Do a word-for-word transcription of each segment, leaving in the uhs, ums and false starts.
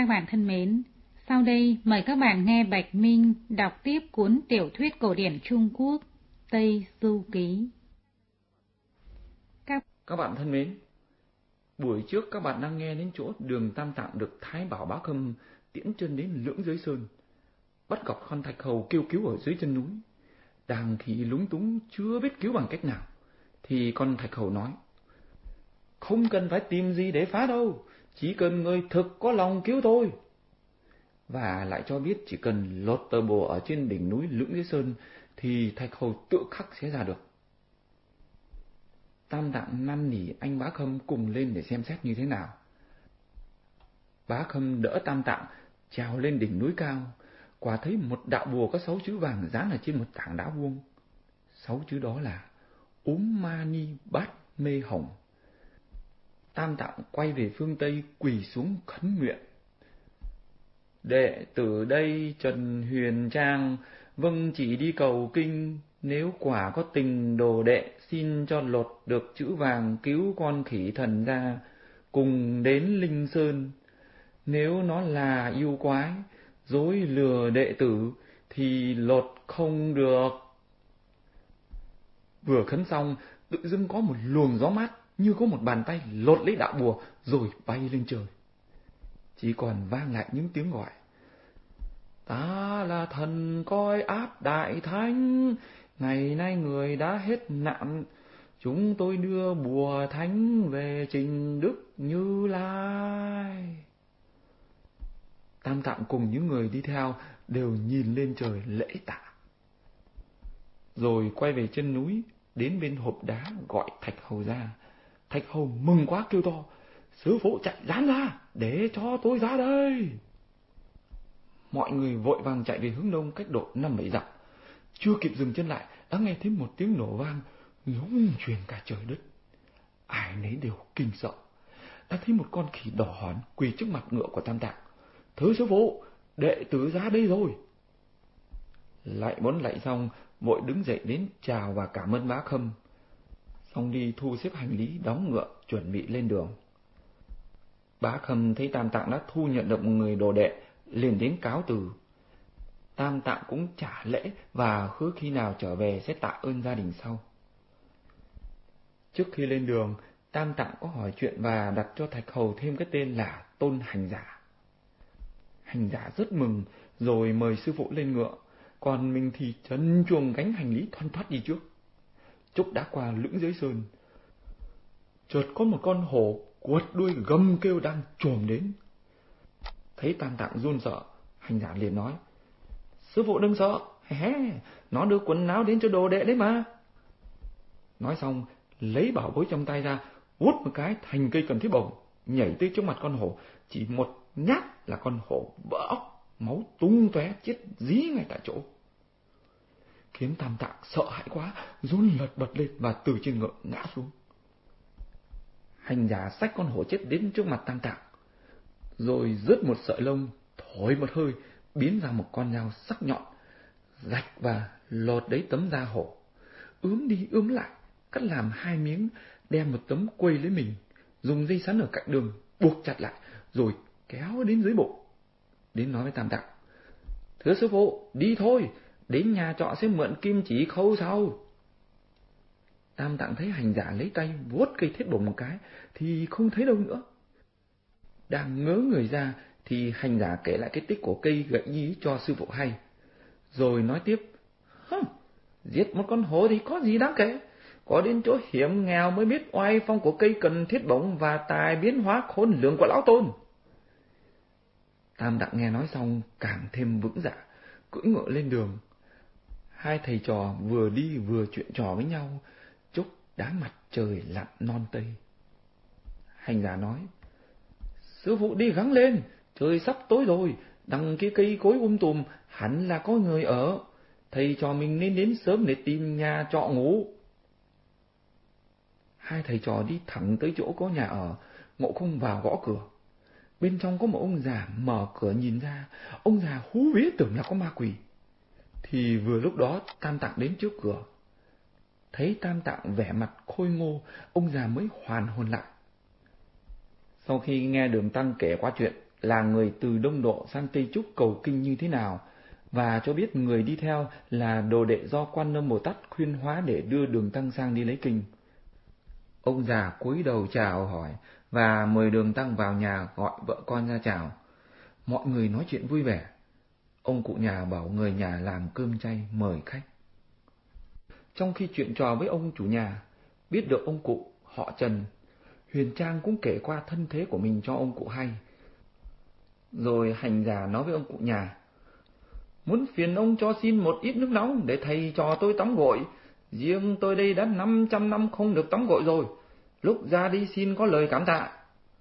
Các bạn thân mến, sau đây mời các bạn nghe Bạch Minh đọc tiếp cuốn tiểu thuyết cổ điển Trung Quốc Tây Du Ký. Các... các bạn thân mến, buổi trước các bạn đang nghe đến chỗ Đường Tam Tạng được Thái Bảo Bá Khâm tiễn chân đến Lưỡng Giới Sơn, bắt gặp con Thạch Hầu kêu cứu ở dưới chân núi. Đang khi lúng túng chưa biết cứu bằng cách nào, thì con Thạch Hầu nói: "Không cần phải tìm gì để phá đâu, chỉ cần người thực có lòng cứu tôi." Và lại cho biết chỉ cần lột tờ bùa ở trên đỉnh núi Lưỡng Giới Sơn thì Thạch Hầu tự khắc sẽ ra được. Tam Tạng năn nỉ anh Bá Khâm cùng lên để xem xét như thế nào. Bá Khâm đỡ Tam Tạng trèo lên đỉnh núi cao, quả thấy một đạo bùa có sáu chữ vàng dán ở trên một tảng đá vuông. Sáu chữ đó là Ốm Mani Bát Mê Hồng. Tam Tạng quay về phương Tây quỳ xuống khấn nguyện: "Đệ tử đây Trần Huyền Trang vâng chỉ đi cầu kinh, nếu quả có tình đồ đệ xin cho lột được chữ vàng cứu con khỉ thần ra, cùng đến Linh Sơn. Nếu nó là yêu quái dối lừa đệ tử thì lột không được." Vừa khấn xong, tự dưng có một luồng gió mát như có một bàn tay lột lấy đạo bùa rồi bay lên trời. Chỉ còn vang lại những tiếng gọi: "Ta là thần coi áp đại thánh, ngày nay người đã hết nạn, chúng tôi đưa bùa thánh về trình Đức Như Lai." Tam Tạng cùng những người đi theo đều nhìn lên trời lễ tạ, rồi quay về chân núi, đến bên hộp đá gọi Thạch Hầu ra. Thạch Hầu mừng quá kêu to: "Sư phụ chạy rán ra, để cho tôi ra đây." Mọi người vội vàng chạy về hướng đông cách độ năm bảy dặm. Chưa kịp dừng chân lại, đã nghe thấy một tiếng nổ vang rung chuyển cả trời đất. Ai nấy đều kinh sợ. Đã thấy một con khỉ đỏ hòn quỳ trước mặt ngựa của Tam Tạng: "Thưa sư phụ, đệ tử ra đây rồi." Lại bốn lạy xong, vội đứng dậy đến chào và cảm ơn Bá Khâm, xong đi thu xếp hành lý, đóng ngựa chuẩn bị lên đường. Bá Khâm thấy Tam Tạng đã thu nhận được một người đồ đệ, liền đến cáo từ. Tam Tạng cũng trả lễ và hứa khi nào trở về sẽ tạ ơn gia đình sau. Trước khi lên đường, Tam Tạng có hỏi chuyện và đặt cho Thạch Hầu thêm cái tên là Tôn Hành Giả. Hành Giả rất mừng, rồi mời sư phụ lên ngựa, còn mình thì trần truồng gánh hành lý thoăn thoắt đi trước. Chốc đã qua Lưỡng Giới Sơn, chợt có một con hổ quật đuôi gầm kêu đang chồm đến. Thấy Tam Tạng run sợ, Hành Giả liền nói: "Sư phụ đừng sợ, hé, nó đưa quần áo đến cho đồ đệ đấy mà." Nói xong, lấy bảo bối trong tay ra, vút một cái thành cây cầm thiết bổng, nhảy tới trước mặt con hổ, chỉ một nhát là con hổ vỡ óc, máu tung tóe chết dí ngay tại chỗ, khiến Tam Tạng sợ hãi quá, run lật bật lên và từ trên ngựa ngã xuống. Hành Giả xách con hổ chết đến trước mặt Tam Tạng, rồi rớt một sợi lông, thổi một hơi, biến ra một con dao sắc nhọn, rạch và lột đấy tấm da hổ, ướm đi ướm lại, cắt làm hai miếng, đem một tấm quây lấy mình, dùng dây sắn ở cạnh đường buộc chặt lại, rồi kéo đến dưới bụng, đến nói với Tam Tạng: "Thưa sư phụ, đi thôi, đến nhà trọ sẽ mượn kim chỉ khâu sau." Tam Tạng thấy Hành Giả lấy tay vuốt cây thiết bổng một cái thì không thấy đâu nữa. Đang ngớ người ra thì Hành Giả kể lại cái tích của cây gậy nhí cho sư phụ hay, rồi nói tiếp: "Hừ, giết một con hổ thì có gì đáng kể, có đến chỗ hiểm nghèo mới biết oai phong của cây cần thiết bổng và tài biến hóa khôn lường của lão Tôn." Tam Tạng nghe nói xong càng thêm vững dạ, cưỡi ngựa lên đường. Hai thầy trò vừa đi vừa chuyện trò với nhau, chốc đã mặt trời lặn non tây. Hành Giả nói: "Sư phụ đi gắng lên, trời sắp tối rồi, đằng kia cây cối um tùm, hẳn là có người ở, thầy trò mình nên đến sớm để tìm nhà trọ ngủ." Hai thầy trò đi thẳng tới chỗ có nhà ở. Ngộ Không vào gõ cửa. Bên trong có một ông già mở cửa nhìn ra. Ông già hú vía tưởng là có ma quỷ. Thì vừa lúc đó Tam Tạng đến trước cửa. Thấy Tam Tạng vẻ mặt khôi ngô, ông già mới hoàn hồn lại. Sau khi nghe Đường Tăng kể qua chuyện là người từ Đông Độ sang Tây Trúc cầu kinh như thế nào, và cho biết người đi theo là đồ đệ do Quan Âm Bồ Tát khuyên hóa để đưa Đường Tăng sang đi lấy kinh. Ông già cúi đầu chào hỏi và mời Đường Tăng vào nhà gọi vợ con ra chào. Mọi người nói chuyện vui vẻ. Ông cụ nhà bảo người nhà làm cơm chay mời khách. Trong khi chuyện trò với ông chủ nhà, biết được ông cụ họ Trần, Huyền Trang cũng kể qua thân thế của mình cho ông cụ hay. Rồi hành giả nói với ông cụ nhà: muốn phiền ông cho xin một ít nước nóng để thầy trò tôi tắm gội. Riêng tôi đây đã năm trăm năm không được tắm gội rồi, lúc ra đi xin có lời cảm tạ.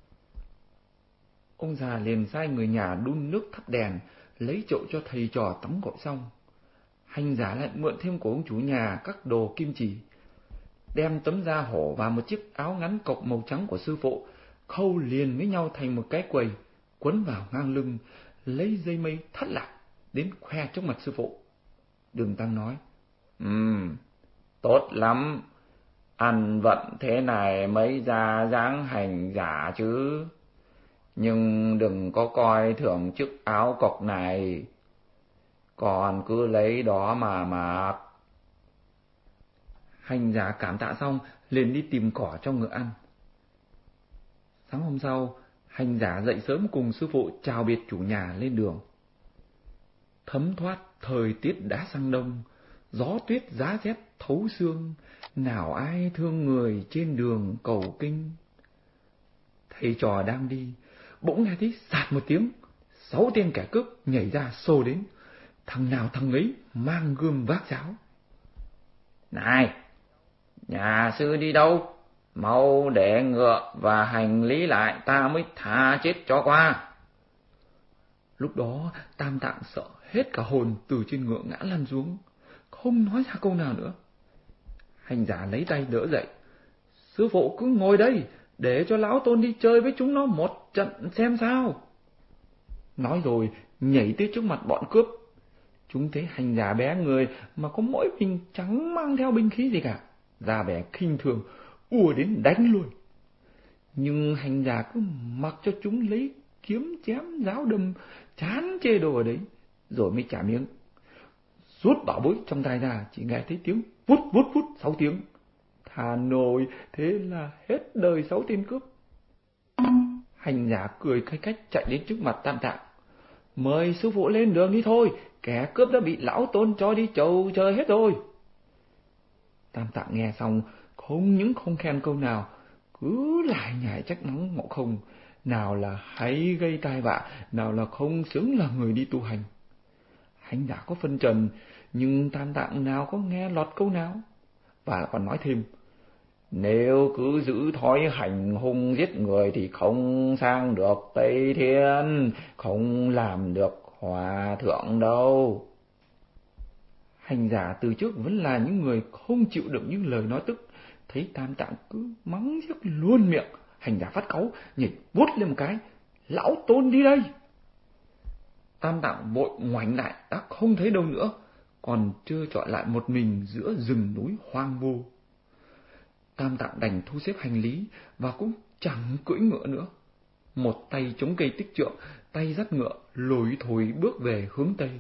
Ông già liền sai người nhà đun nước thắp đèn, lấy chậu cho thầy trò tắm gội xong. Hành giả lại mượn thêm của ông chủ nhà các đồ kim chỉ, đem tấm da hổ và một chiếc áo ngắn cộc màu trắng của sư phụ, khâu liền với nhau thành một cái quầy, quấn vào ngang lưng, lấy dây mây thắt lại, đến khoe trước mặt sư phụ. Đường Tăng nói: Ừm, tốt lắm, ăn vận thế này mới ra dáng hành giả chứ. Nhưng đừng có coi thường chiếc áo cộc này, còn cứ lấy đó mà mặc. Hành giả cảm tạ xong, liền đi tìm cỏ cho ngựa ăn. Sáng hôm sau, hành giả dậy sớm cùng sư phụ chào biệt chủ nhà lên đường. Thấm thoát thời tiết đã sang đông, gió tuyết giá rét thấu xương, nào ai thương người trên đường cầu kinh. Thầy trò đang đi, bỗng nghe thấy sạt một tiếng, sáu tên kẻ cướp nhảy ra xô đến, thằng nào thằng ấy mang gươm vác giáo. Này, nhà sư đi đâu? Mau để ngựa và hành lý lại, ta mới tha chết cho qua. Lúc đó Tam Tạng sợ hết cả hồn, từ trên ngựa ngã lăn xuống, không nói ra câu nào nữa. Hành giả lấy tay đỡ dậy: sư phụ cứ ngồi đây, để cho lão tôn đi chơi với chúng nó một trận xem sao. Nói rồi nhảy tới trước mặt bọn cướp. Chúng thấy hành giả bé người mà có mỗi mình, chẳng mang theo binh khí gì cả, ra vẻ khinh thường, ùa đến đánh luôn. Nhưng hành giả cứ mặc cho chúng lấy kiếm chém giáo đâm, chán chê đồ ở đấy, rồi mới trả miếng. Rút bảo bối trong tay ra, chỉ nghe thấy tiếng vút vút vút sáu tiếng. Thà nồi, thế là hết đời sáu tên cướp. Hành giả cười cách cách chạy đến trước mặt Tam Tạng: mời sư phụ lên đường đi thôi, kẻ cướp đã bị lão tôn cho đi chầu trời hết rồi. Tam Tạng nghe xong, không những không khen câu nào, cứ lại nhảy trách mắng Ngộ Không, nào là hay gây tai vạ, nào là không xứng là người đi tu hành. Hành giả có phân trần, nhưng Tam Tạng nào có nghe lọt câu nào, và còn nói thêm: nếu cứ giữ thói hành hung giết người thì không sang được Tây Thiên, không làm được hòa thượng đâu. Hành giả từ trước vẫn là những người không chịu được những lời nói tức, thấy Tam Tạng cứ mắng giết luôn miệng, hành giả phát cáu, nhảy vút lên một cái: lão tôn đi đây. Tam Tạng vội ngoảnh lại, đã không thấy đâu nữa, còn trơ trọi lại một mình giữa rừng núi hoang vu. Tam Tạng đành thu xếp hành lý và cũng chẳng cưỡi ngựa nữa, một tay chống cây tích trượng, tay dắt ngựa lủi thủi bước về hướng Tây.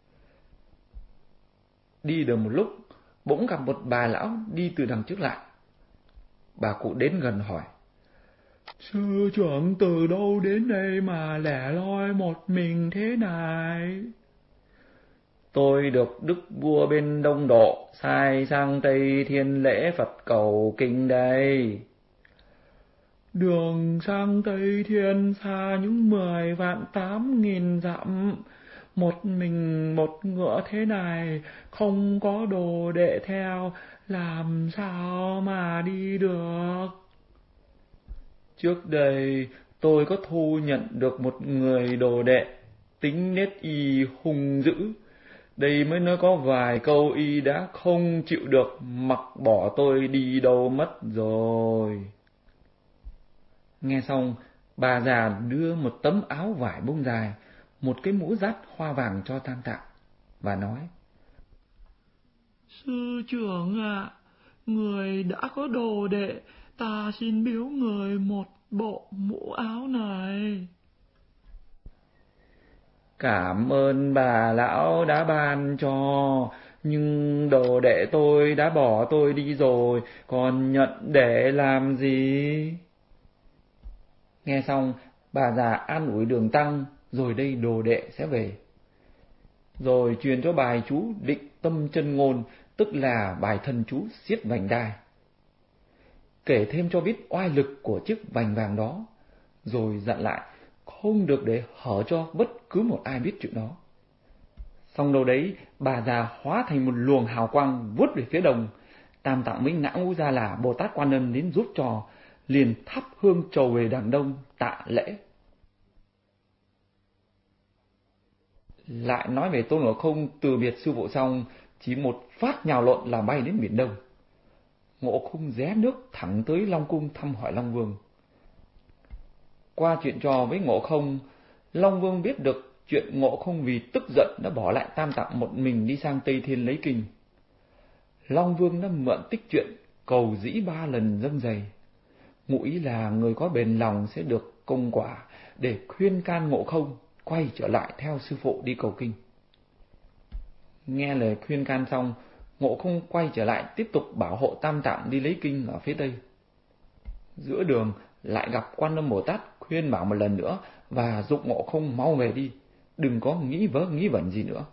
Đi được một lúc, bỗng gặp một bà lão đi từ đằng trước lại. Bà cụ đến gần hỏi: sư trưởng từ đâu đến đây mà lẻ loi một mình thế này? Tôi được đức vua bên Đông Độ sai sang Tây Thiên lễ Phật cầu kinh đây. Đường sang Tây Thiên xa những mười vạn tám nghìn dặm, một mình một ngựa thế này, không có đồ đệ theo, làm sao mà đi được? Trước đây tôi có thu nhận được một người đồ đệ, tính nết y hung dữ. Đây mới nói có vài câu y đã không chịu được, mặc bỏ tôi đi đâu mất rồi. Nghe xong, bà già đưa một tấm áo vải bông dài, một cái mũ dát hoa vàng cho Tam Tạng, và nói: sư trưởng ạ, à, người đã có đồ đệ, ta xin biếu người một bộ mũ áo này. Cảm ơn bà lão đã ban cho, nhưng đồ đệ tôi đã bỏ tôi đi rồi, còn nhận để làm gì? Nghe xong, bà già an ủi Đường Tăng, rồi đây đồ đệ sẽ về. Rồi truyền cho bài chú Định Tâm Chân Ngôn, tức là bài thần chú xiết vành đai. Kể thêm cho biết oai lực của chiếc vành vàng đó, rồi dặn lại không được để hở cho bất cứ một ai biết chuyện đó. Xong đâu đấy, bà già hóa thành một luồng hào quang vút về phía đông. Tam Tạng mới ngã ngũ ra là Bồ Tát Quan Âm đến giúp trò, liền thắp hương trầu về đằng đông tạ lễ. Lại nói về Tôn Ngộ Không từ biệt sư phụ xong, chỉ một phát nhào lộn là bay đến biển Đông. Ngộ Không rẽ nước thẳng tới Long Cung thăm hỏi Long Vương. Qua chuyện trò với Ngộ Không, Long Vương biết được chuyện Ngộ Không vì tức giận đã bỏ lại Tam Tạng một mình đi sang Tây Thiên lấy kinh. Long Vương đã mượn tích chuyện cầu dĩ ba lần dâng dày, ngụ ý là người có bền lòng sẽ được công quả, để khuyên can Ngộ Không quay trở lại theo sư phụ đi cầu kinh. Nghe lời khuyên can xong, Ngộ Không quay trở lại tiếp tục bảo hộ Tam Tạng đi lấy kinh ở phía Tây. Giữa đường lại gặp Quan Âm Bồ Tát khuyên bảo một lần nữa và giục Ngộ Không mau về đi, đừng có nghĩ vớ nghĩ vẩn gì nữa.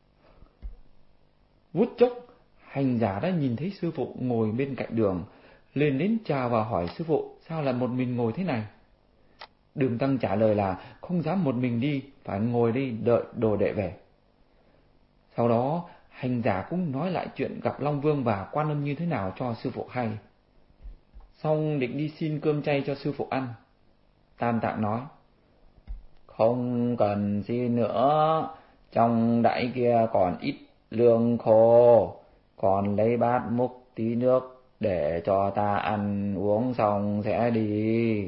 Vút chốc, hành giả đã nhìn thấy sư phụ ngồi bên cạnh đường, lên đến chào và hỏi sư phụ sao lại một mình ngồi thế này. Đường Tăng trả lời là không dám một mình đi, phải ngồi đi đợi đồ đệ về. Sau đó, hành giả cũng nói lại chuyện gặp Long Vương và Quan Âm như thế nào cho sư phụ hay. Xong định đi xin cơm chay cho sư phụ ăn. Tam Tạng nói, không cần xin nữa, trong đãi kia còn ít lương khô, còn lấy bát múc tí nước để cho ta ăn uống xong sẽ đi.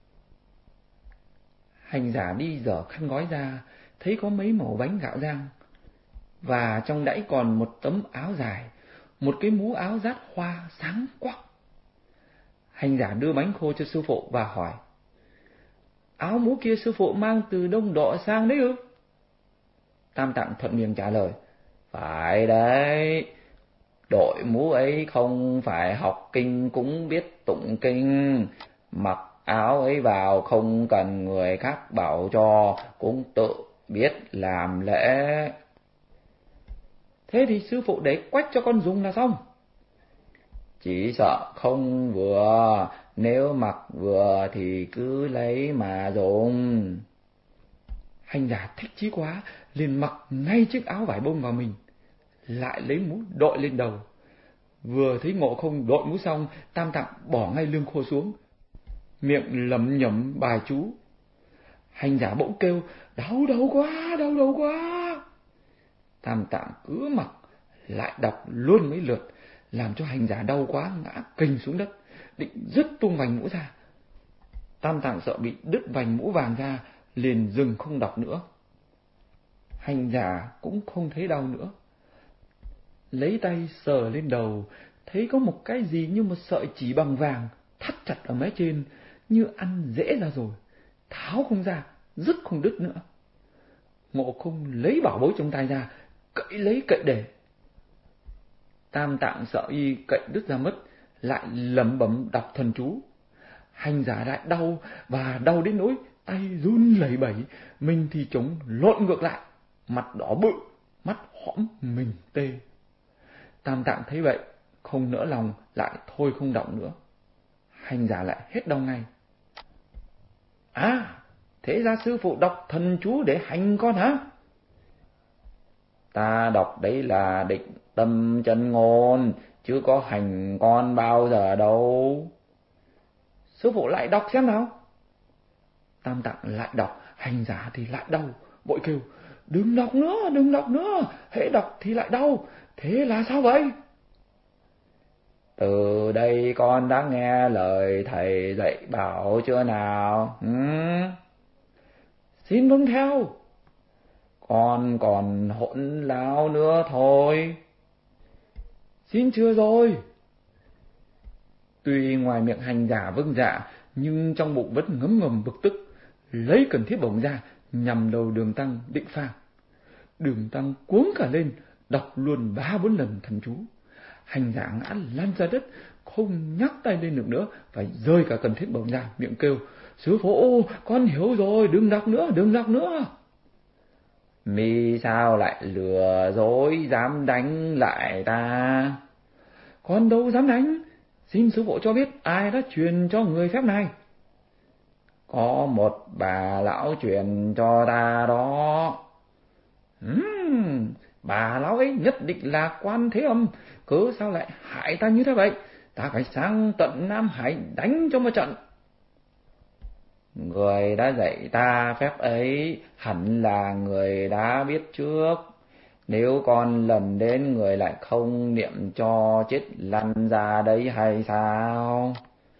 Hành giả đi dở khăn gói ra, thấy có mấy mẩu bánh gạo rang, và trong đãi còn một tấm áo dài, một cái mũ áo dát hoa sáng quắc. Hành giả đưa bánh khô cho sư phụ và hỏi, áo mũ kia sư phụ mang từ Đông Độ sang đấy ư? Tam Tạng thuận miệng trả lời, phải đấy, đội mũ ấy không phải học kinh cũng biết tụng kinh, mặc áo ấy vào không cần người khác bảo cho, cũng tự biết làm lễ. Thế thì sư phụ để quách cho con dùng là xong. Chỉ sợ không vừa, nếu mặc vừa thì cứ lấy mà dùng. Hành giả thích chí quá, liền mặc ngay chiếc áo vải bông vào mình, lại lấy mũ đội lên đầu. Vừa thấy Ngộ Không đội mũ xong, Tam Tạng bỏ ngay lương khô xuống, miệng lẩm nhẩm bài chú. Hành giả bỗng kêu, đau đầu quá, đau đầu quá. Tam Tạng cứ mặc, lại đọc luôn mấy lượt, làm cho hành giả đau quá ngã kình xuống đất, định dứt tung vành mũ ra. Tam Tạng sợ bị đứt vành mũ vàng ra, liền dừng không đọc nữa. Hành giả cũng không thấy đau nữa, lấy tay sờ lên đầu, thấy có một cái gì như một sợi chỉ bằng vàng thắt chặt ở mé trên, như ăn dễ ra rồi, tháo không ra, dứt không đứt nữa. Ngộ Không lấy bảo bối trong tay ra, cậy lấy cậy để. Tam Tạng sợ y cậy đứt ra mất, lại lẩm bẩm đọc thần chú. Hành giả lại đau, và đau đến nỗi tay run lẩy bẩy, mình thì chống lộn ngược lại, mặt đỏ bự, mắt hõm mình tê. Tam Tạng thấy vậy, không nỡ lòng, lại thôi không động nữa. Hành giả lại hết đau ngay. À, thế ra sư phụ đọc thần chú để hành con hả? Ta đọc đấy là định tâm chân ngôn, chứ có hành con bao giờ đâu. Sư phụ lại đọc xem nào. Tam Tạng lại đọc, hành giả thì lại đau, vội kêu, đừng đọc nữa, đừng đọc nữa, hễ đọc thì lại đau, thế là sao vậy? Từ đây con đã nghe lời thầy dạy bảo chưa nào? Ừ? Xin vâng theo. Con còn hỗn láo nữa thôi. Xin chưa rồi. Tuy ngoài miệng hành giả vâng dạ, nhưng trong bụng vẫn ngấm ngầm bực tức, lấy cần thiết bổng ra, nhằm đầu Đường Tăng định phang. Đường Tăng cuống cả lên, đọc luôn ba bốn lần thần chú. Hành giả ngã lăn ra đất, không nhắc tay lên được nữa, phải rơi cả cần thiết bổng ra, miệng kêu: Sư phụ, con hiểu rồi, đừng đọc nữa, đừng đọc nữa. Mi sao lại lừa dối, dám đánh lại ta? Con đâu dám đánh, xin sư phụ cho biết ai đã truyền cho người phép này. Có một bà lão truyền cho ta đó. Ừm, bà lão ấy nhất định là Quan Thế Âm, cớ sao lại hại ta như thế vậy? Ta phải sang tận Nam Hải đánh cho một trận. Người đã dạy ta phép ấy hẳn là người đã biết trước. Nếu con lần đến người lại không niệm cho chết lăn ra đấy hay sao?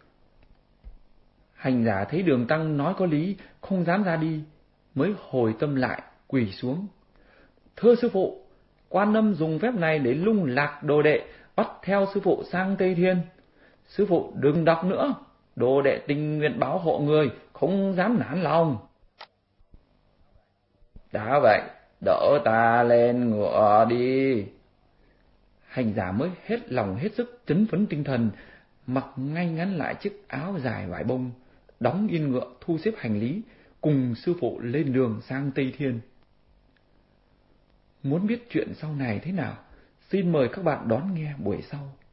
Hành giả thấy Đường Tăng nói có lý, không dám ra đi, mới hồi tâm lại, quỳ xuống. Thưa sư phụ, Quan Âm dùng phép này để lung lạc đồ đệ, bắt theo sư phụ sang Tây Thiên. Sư phụ đừng đọc nữa, đồ đệ tình nguyện báo hộ người, không dám nản lòng. Đã vậy, đỡ ta lên ngựa đi. Hành giả mới hết lòng hết sức chấn phấn tinh thần, mặc ngay ngắn lại chiếc áo dài vải bông, đóng yên ngựa, thu xếp hành lý, cùng sư phụ lên đường sang Tây Thiên. Muốn biết chuyện sau này thế nào, xin mời các bạn đón nghe buổi sau.